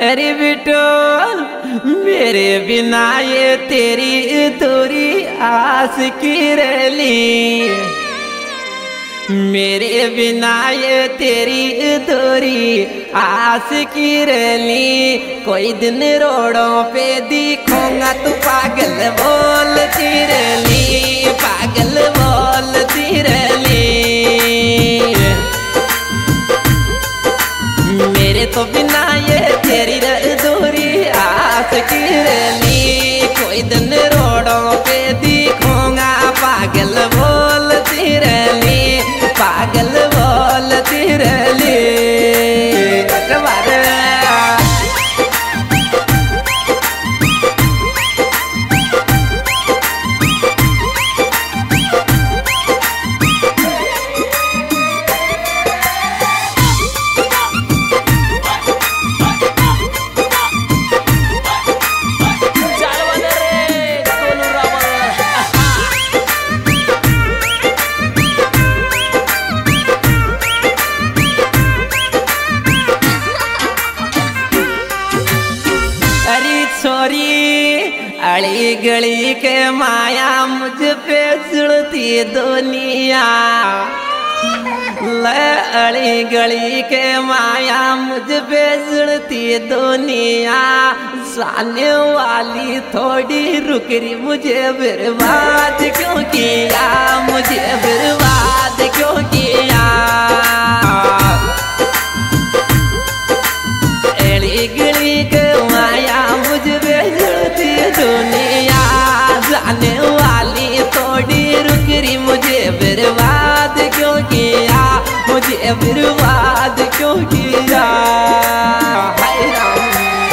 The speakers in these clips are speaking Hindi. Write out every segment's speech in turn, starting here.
अरे बेटो मेरे बिना ये तेरी अधूरी आस की रली, मेरे बिना ये तेरी अधूरी आस की रली। कोई दिन रोडों पे दिखूंगा तू पागल बोलती रली, पागल बोलती रली। मेरे तो बिना ये तेरी अधूरी आस की रली। कोई दिन रोडों पे दिखूंगा पागल बोलती रली, पागल बोलती रली। अड़ी गली के माया मुझ पे चढ़ती दुनिया, अड़ी गली के माया मुझ पे चढ़ती दुनिया। सामने वाली थोड़ी रुक रही, मुझे बर्बाद क्यों किया, मुझे बर्बाद क्यों किया। अड़ी गली के माया मुझ पे चढ़ती दुनिया, जाने वाली थोड़ी रुक रही, मुझे बर्बाद क्यों किया, मुझे बर्बाद क्यों किया। हाय राम।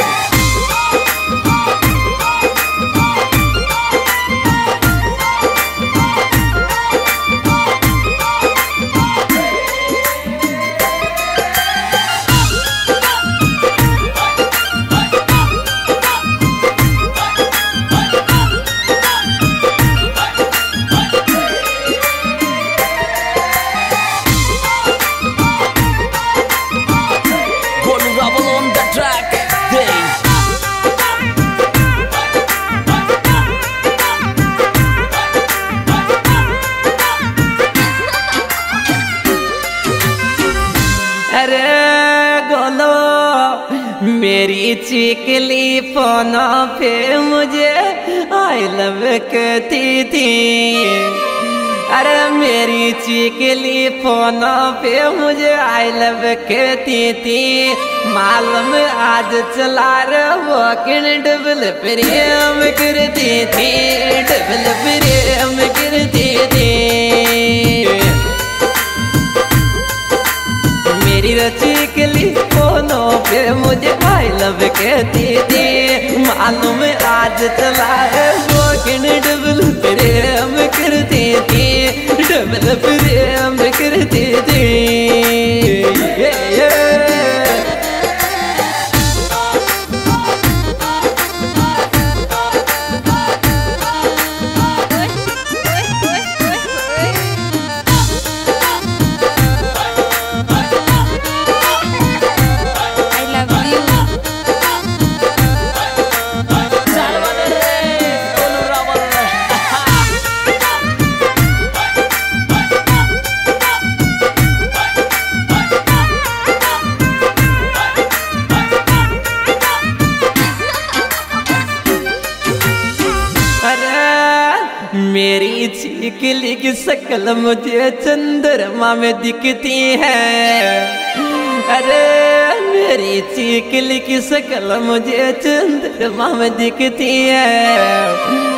मेरी चिकली फोनों पे मुझे आई लव कहती थी, अरे मेरी चिकली फोनों पे मुझे आई लव कहती थी। मालूम आज चला रहा वो किन डबल प्रेम करती थी, डबल प्रेम करती थी। मेरी चिकली फोनों पे मुझे आई लव कहती थी। मालूम आज चला है वो किन डबल प्रेम करती थी, डबल प्रेम करती थी। मेरी चिकली की शक्ल मुझे चंद्रमा में दिखती है, अरे मेरी चिकली की शक्ल मुझे चंद्रमा में दिखती है।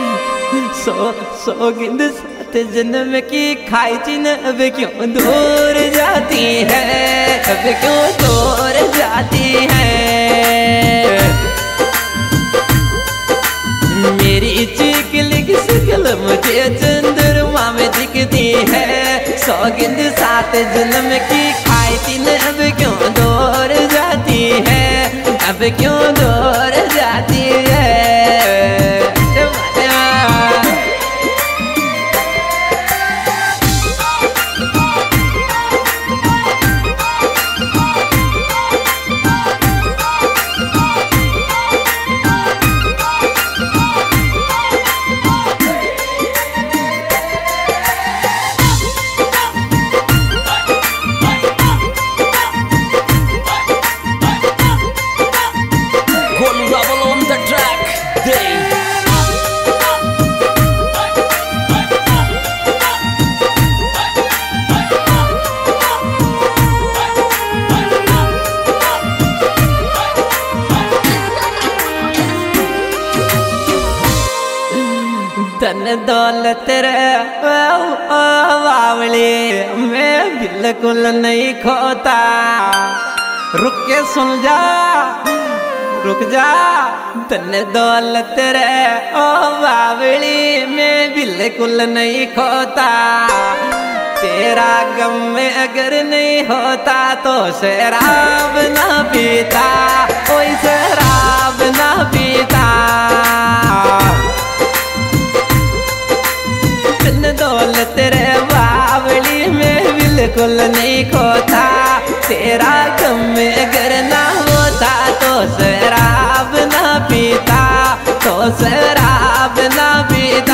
सौगिंद सात जन्म की खाई चिन अब क्यों दूर जाती है, अब क्यों दूर जाती है। मेरी चिकली की शक्ल मुझे चंद्रमा में दिखती है। सौगिंद सात जन्म की खाई तीन अब क्यों दूर जाती है, अब क्यों दूर जाती है। धन दौलत रे बावली मैं बिल्कुल नहीं खोता। रुक के सुन जा, रुक जा। धन दौलत रे ओ बावली मैं बिल्कुल नहीं खोता। तेरा गम में अगर नहीं होता तो शराब ना पीता, कोई शराब ना पीता। धन दौलत रे बावली में बिल्कुल नहीं खोता। तेरा गम में अगर ना होता तो शराब ना पीता, तो शराब ना पीता।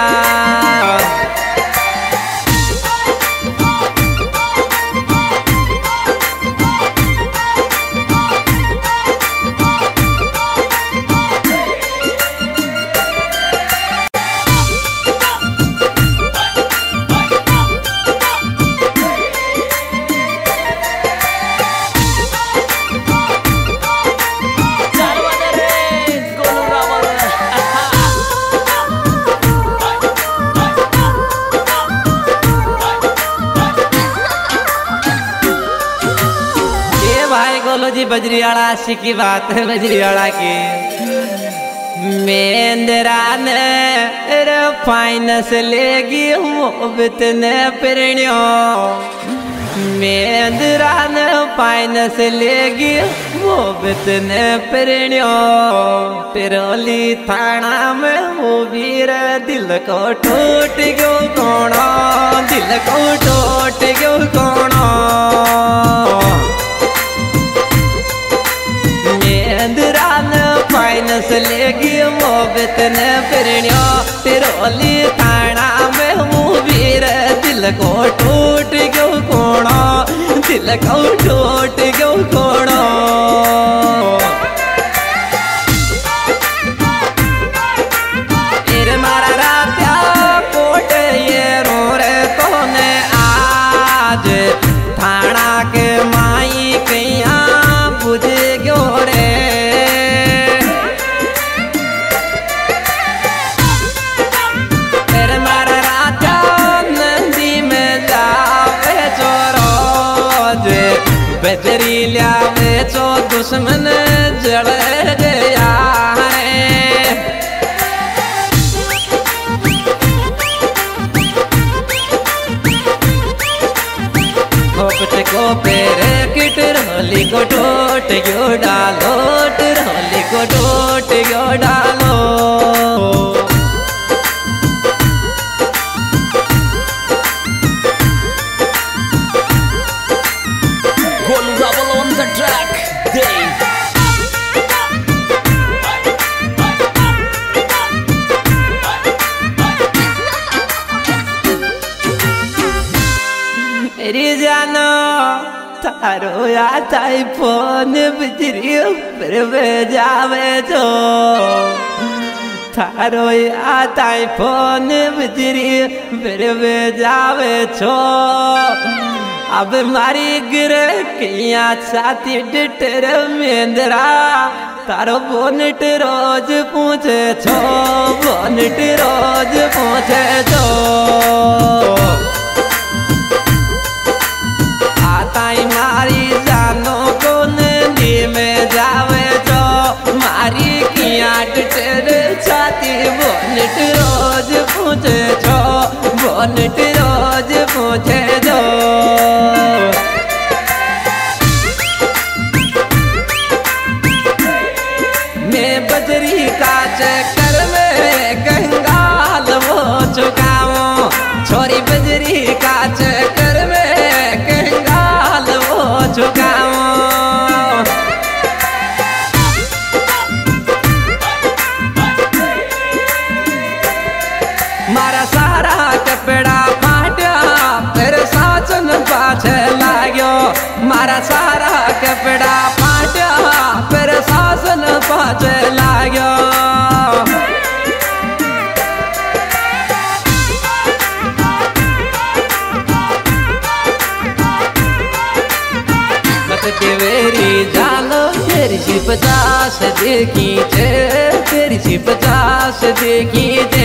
बोलो जी बजरीवाड़ा आशी की बात है, बजरीवाड़ा की। मेंदरा ने फाइनस लेगी मोहब्बत ने प्रणियो। मेंदरा ने फाइनस लेगी मोहब्बत ने प्रणियो। पिरोली थाना में वो वीर दिल को टूट गयो कोणो, दिल को टूट गयो कोणो। फाइनस लेगी मोहब्बत ने प्रणियो। पिरोली थाना में वो वीर दिल को टूट गयो कोणो, दिल को टूट गयो कोणो। फिर मारा रात्या कोट ये रो रे तोने आज। थाना के माई कैया बुझ गयो रे। बजरी लियावे चो दुश्मन जड़ गया है। होपट को पेरे किट रोली को टोट गयो डालो, रोली को टोट गयो डालो। मेरी जानो थारो आता है फोन बजरी पर जावे जो। थारो आता है फोन बजरी पर जावे छो। अब मारी गिर किया छाती डिटर मेंदरा। तारो बोनट रोज पूछे छो, बोनट रोज पूछे छो। ताई मारी जानो को नदी में जावे जो। मारी किया डटर छाती बोनट रोज पूछे जो, बोनट रोज पूछे जो। मैं बजरी का चक्कर में कंगाल हो चुका हूँ। छोरी बजरी का चक्कर में चुका हूँ। मारा सारा कपड़ा फाटा फिर साचन पाछे लाग्यो। मारा सारा कपड़ा फाटा फिर सासन पाछे लाग्यो। तेरी जानो तेरी 50 देखी तेरी तेरी सी 50 देखी दे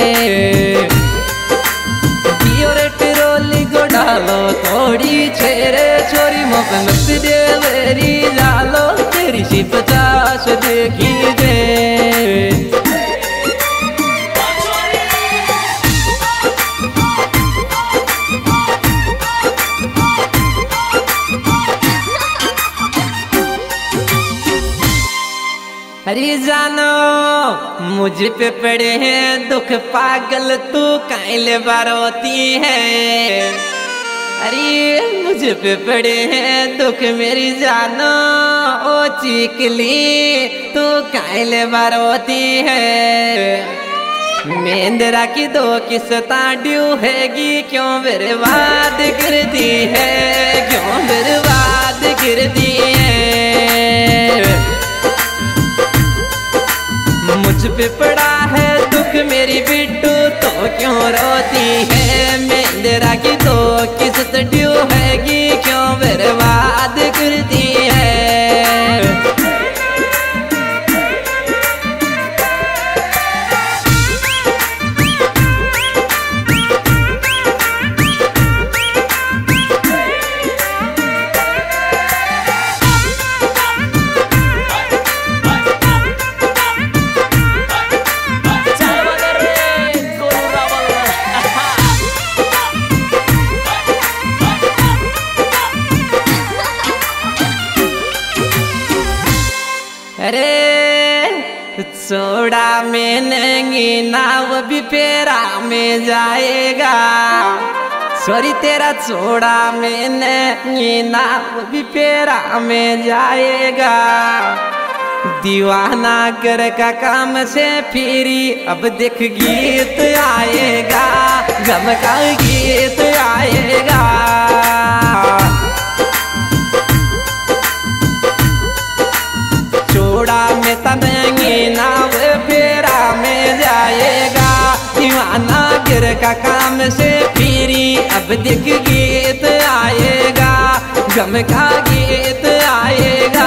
ट्रोली को डालो थोड़ी छेरे छोरी मोहब्बत दे मेरी डालो तेरी सी 50 देखी दे अरे जानो मुझ पे पड़े हैं दुख पागल तू काइले बारोती है अरे मुझ पे पड़े हैं दुख मेरी जानो ओ चीकली तू काइले बारोती है मेंदरा की दो किस्ता ड्यू हैगी क्यों बर्बाद करती है क्यों बर्बाद करती है मुझ पे पड़ा है दुख मेरी बिट्टू तो क्यों रोती है मेंदरा की तो किस्त ड्यू हैगी क्यों बर्बाद करती है अरे सोड़ा में नंगी नाव भी पेरा में जाएगा सॉरी तेरा छोड़ा में नंगी नाव भी पेरा में जाएगा दीवाना कर का काम से फिरी अब देख गीत आएगा गम का गीत आएगा छोड़ा में तनंगी नाव फेरा में जाएगा दीवाना गिर का काम से फिरी अब दिख गीत आएगा गम का गीत आएगा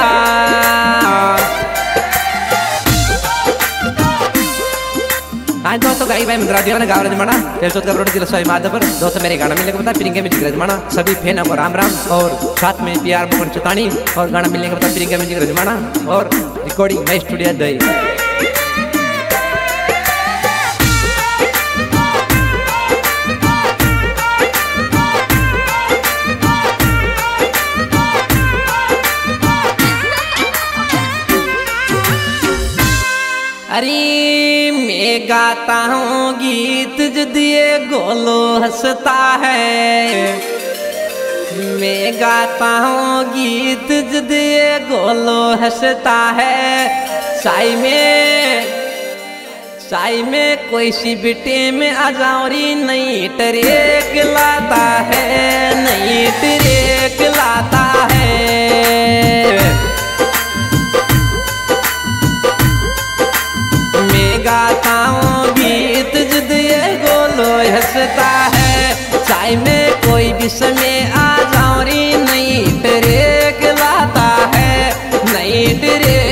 आज दोस्तों गाई भाई मंगरा दिया गाँव रजमाना फिर का प्रोडक्ट जिला स्वामी माधवपुर दोस्तों मेरे गाना मिलने के बता प्रियंका म्यूजिक रजमाना सभी फैन को राम राम और साथ में प्यार मोहन चुतानी और गाना मिलने के बता प्रियंका म्यूजिक रजमाना और रिकॉर्डिंग नई स्टूडियो दई अरे मैं गाता हूँ गीत जदिए गोलो हंसता है मैं गाता हूँ गीत जदिए गोलो हंसता है साई में कोई सी बिटे में आजावरी नई ट्रेक लाता है नई ट्रेक लाता है गाता हूँ गीत जदिए गोलो हंसता है चाय में कोई भी समय आ जाऊरी नई ट्रेक लाता है नई ट्रेक